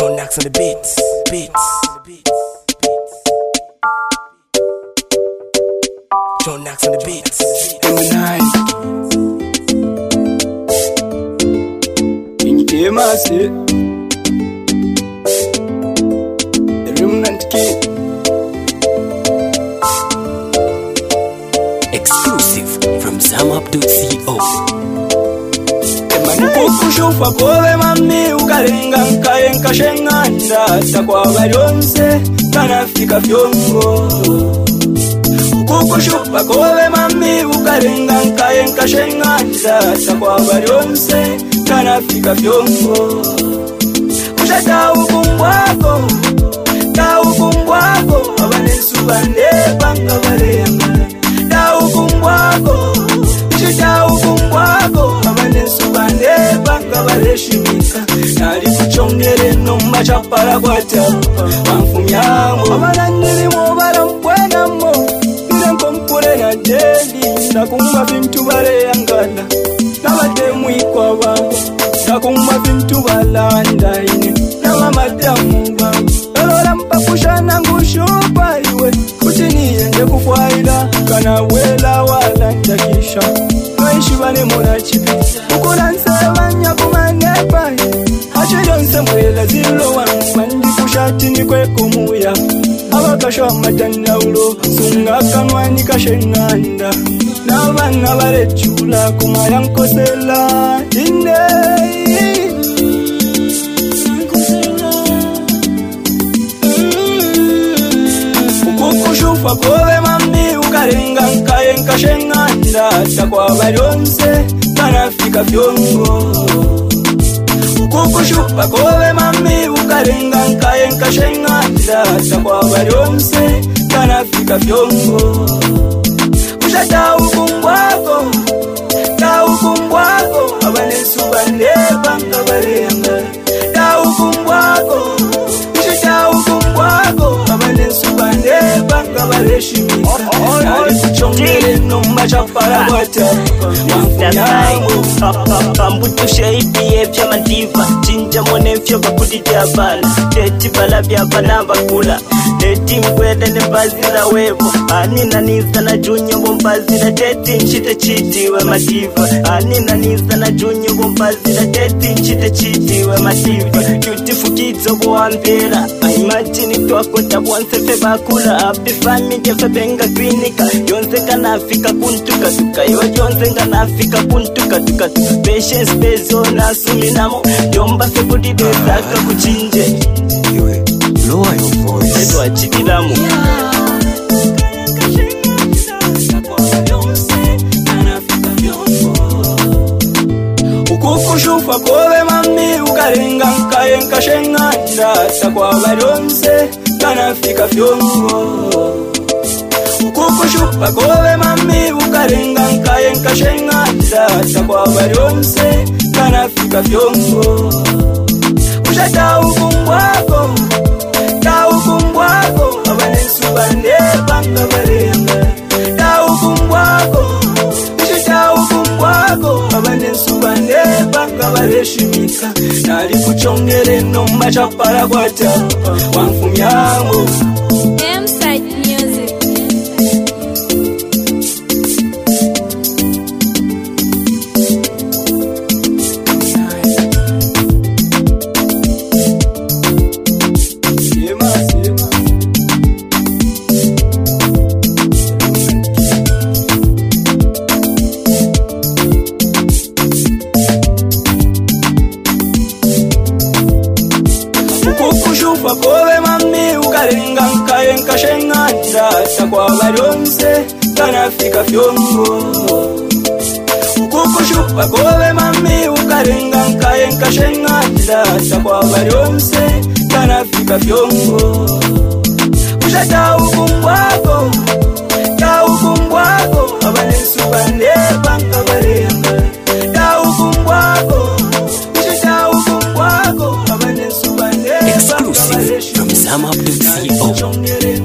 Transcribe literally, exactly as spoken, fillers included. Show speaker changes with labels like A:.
A: Joe Knox on the beats, beats. Joe Knox on the beats.
B: Eminem. Inge Masi. The Remnant Kid.
A: Exclusive from Zamap dot co.
B: Kukushupa kove mami ukarenga nkaye nkashenganda takwa baryonse kanafika fyongo. Kukushupa kove mami ukarenga nkaye nkashenganda takwa baryonse kanafika fyongo. Kushata ukumbwako ta ukumbwako abanesu bande banga bareyanga ta ukumbwako kushata ukumbwako abanesu bande banga bareshimika nali kuchongere nomba chapara kwata wamfumyango abalandiri mo barampwena mo nile nkompure na jendi nakumba bintu bareyangana nabatemu ikwaba nakumba bintu balanda ine namamadamu bangu elora mpakushana ngushupa iwe kutiniende kufwaila kana wela wala ntakisha Shibane mona chipi ukulansa banya kumanepa achidonse mwela zilo wangu mandi kushati ni kwe kumuya abakasho amadana ulo sunga kanwani kashenganda nabana barechula kumaya nkosela ine ukukushufa kove mami ukarenga nkaye nkashenganda takwa baryonse kanafika fyongo. Ukukushupa kove mami ukarenga nkaye nkashenganda takwa baryonse kanafika fyongo. Kushata ukumbwako ta ukumbwako abanesu bande banga bareyanga ta ukumbwako kushata ukumbwako abanesu bande banga bareshimika nali kuchongere nomba chapara kwata
C: Pambutu shaidi evya mandiva Chinja mone vyo bakudidi abana Teti bala bya bana bakula Teti mkwede ne bazira webo Anina nisa na junyo bombazira Teti nchite chiti we madiva Anina nisa na junyo bombazira Teti nchite chiti we madiva Beautiful kids obo wambera Imagine twako tabuanse fe bakula Happy family jefe benga klinika Yonze kanafika kuntuka tuka Iwa yonze kanafika kuntuka tuka Patience bezo na suminamo Yomba fe budi bezaka kuchinje
A: Iwe, lower your voice.
C: Edo achikilamu
B: Ukukushufa kove mami ukarenga nkaye nkashenganda takwa baryonse kanafika fyongo. Ukukushupa kove mami ukarenga nkaye nkashenganda takwa baryonse kanafika fyongo. Kushata ukumbwako ta ukumbwako abanesu bande banga bareyanga ta ukumbwako kushata ukumbwako abanesu bande banga bareshimika nali kuchongere nomba chapara kwata wamfumyango
D: M-Side Music.
B: Ukukushufa kove mami ukarenga nkaye nkashenganda takwa baryonse kanafika fyongo. Ukukushupa kove mami ukarenga nkaye nkashenganda takwa baryonse kanafika fyongo. Kushata ukumbwako ta ukumbwako abanesu bande banga bareyanga ta ukumbwako kushata ukumbwako abanesu bande
A: Exclusive from Zamap dot co.